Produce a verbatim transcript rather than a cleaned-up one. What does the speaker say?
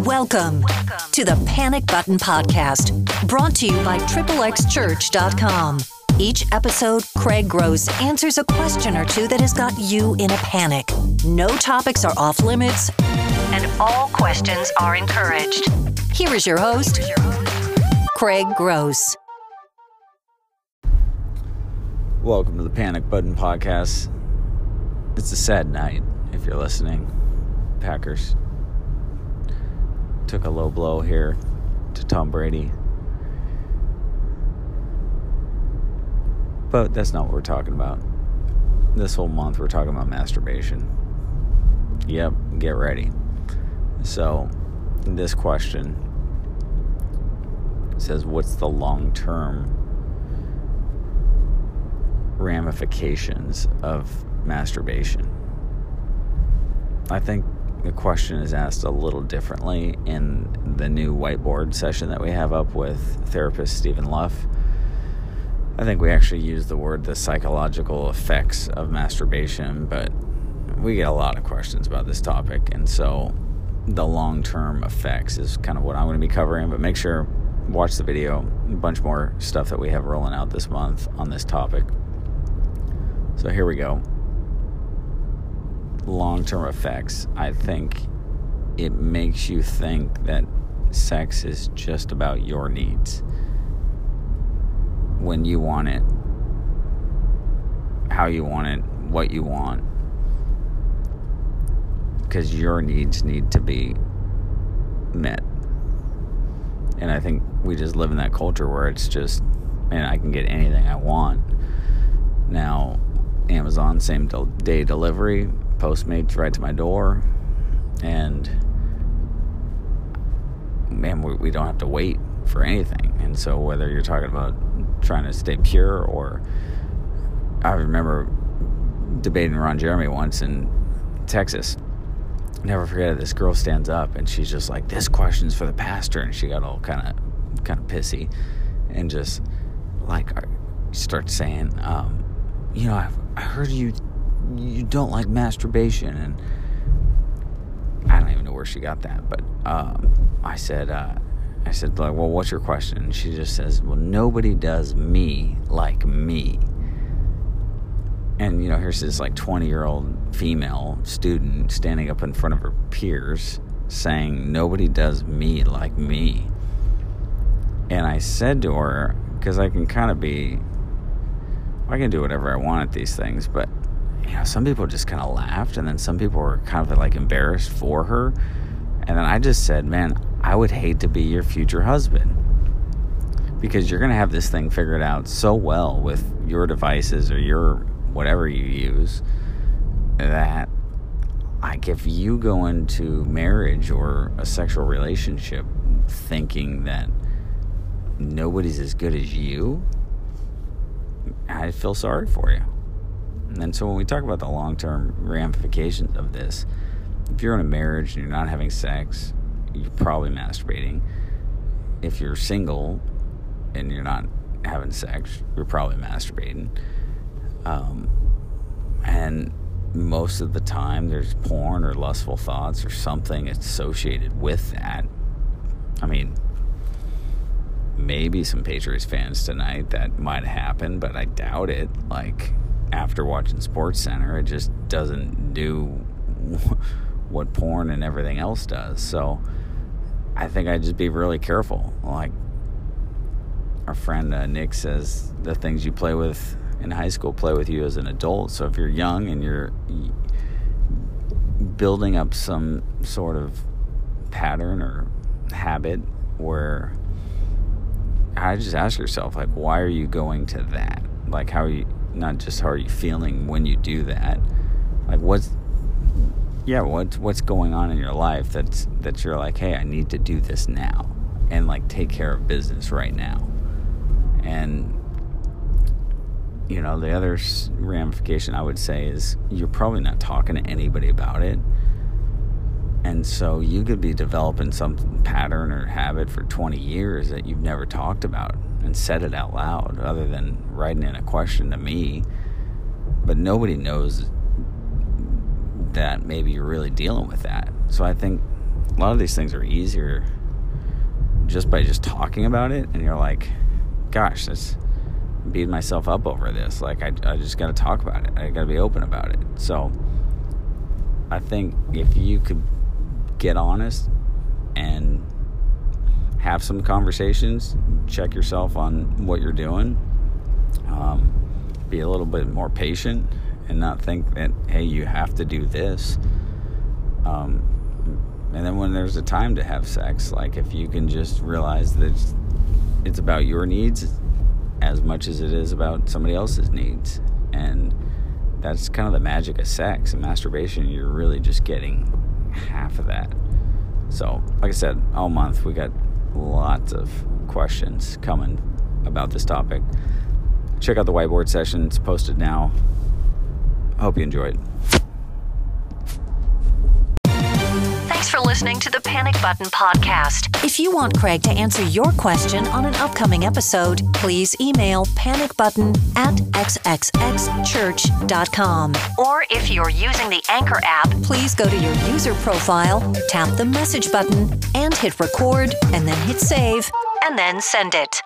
Welcome to the Panic Button Podcast, brought to you by triple x church dot com. Each episode, Craig Gross answers a question or two that has got you in a panic. No topics are off limits, and all questions are encouraged. Here is your host, Craig Gross. Welcome to the Panic Button Podcast. It's a sad night, if you're listening. Packers took a low blow here to Tom Brady. But that's not what we're talking about. This whole month we're talking about masturbation. Yep, get ready. So, this question says, what's the long-term ramifications of masturbation? I think the question is asked a little differently in the new whiteboard session that we have up with therapist Stephen Luff. I think we actually use the word the psychological effects of masturbation, but we get a lot of questions about this topic, and so the long-term effects is kind of what I'm going to be covering, but make sure watch the video. A bunch more stuff that we have rolling out this month on this topic. So here we go. Long-term effects. I think it makes you think that sex is just about your needs. When you want it, how you want it, what you want. Because your needs need to be met. And I think we just live in that culture where it's just, man, I can get anything I want. Now, Amazon, same day delivery, Postmates right to my door, and man, we, we don't have to wait for anything. And so whether you're talking about trying to stay pure, or I remember debating Ron Jeremy once in Texas. Never forget it. This girl stands up and she's just like, "This question's for the pastor," and she got all kind of kind of pissy and just like starts saying, um, you know, I've, I heard you you don't like masturbation, and I don't even know where she got that, but um, I said, uh, I said, like, well, what's your question? And she just says, well, nobody does me like me. And, you know, here's this, like, twenty-year-old female student standing up in front of her peers saying, nobody does me like me. And I said to her, because I can kind of be, I can do whatever I want at these things, but, you know, some people just kind of laughed, and then some people were kind of, like, embarrassed for her. And then I just said, man, I would hate to be your future husband, because you're going to have this thing figured out so well with your devices or your whatever you use that, like, if you go into marriage or a sexual relationship thinking that nobody's as good as you, I feel sorry for you. And so when we talk about the long-term ramifications of this, if you're in a marriage and you're not having sex, you're probably masturbating. If you're single and you're not having sex, you're probably masturbating. Um, and most of the time there's porn or lustful thoughts or something associated with that. I mean, maybe some Patriots fans tonight, that might happen, but I doubt it. Like, after watching SportsCenter, it just doesn't do what porn and everything else does. So I think I'd just be really careful. Like our friend uh, Nick says, the things you play with in high school play with you as an adult. So if you're young and you're building up some sort of pattern or habit where, I just ask yourself, like, why are you going to that? Like, how are you, not just how are you feeling when you do that? Like, what's, yeah, what's, what's going on in your life that's, that you're like, hey, I need to do this now and, like, take care of business right now. And, you know, the other ramification I would say is you're probably not talking to anybody about it. And so you could be developing some pattern or habit for twenty years that you've never talked about and said it out loud, other than writing in a question to me. But nobody knows that maybe you're really dealing with that. So I think a lot of these things are easier just by just talking about it, and you're like, gosh, that's beating myself up over this. Like, I, I just got to talk about it. I got to be open about it. So I think if you could get honest and have some conversations, check yourself on what you're doing, um, be a little bit more patient, and not think that, hey, you have to do this. Um, and then when there's a time to have sex, like, if you can just realize that it's, it's about your needs as much as it is about somebody else's needs. And that's kind of the magic of sex and masturbation. You're really just getting half of that. So, like I said, all month we got lots of questions coming about this topic. Check out the whiteboard session. It's posted now. Hope you enjoyed. Thanks for listening to the Panic Button Podcast. If you want Craig to answer your question on an upcoming episode, please email panicbutton at x x x church dot com. Or if you're using the Anchor app, please go to your user profile, tap the message button, and hit record, and then hit save, and then send it.